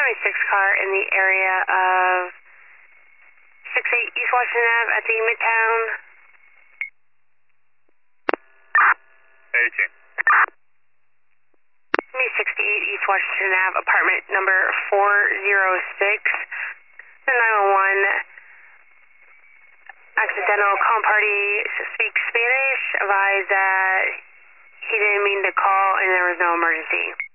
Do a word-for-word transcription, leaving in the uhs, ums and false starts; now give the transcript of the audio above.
twenty-six car in the area of six eight East Washington Ave at the Midtown. eighteen. Me sixty-eight East Washington Ave, apartment number four oh six. The nine one one accidental call party speaks Spanish. Advise that he didn't mean to call and there was no emergency.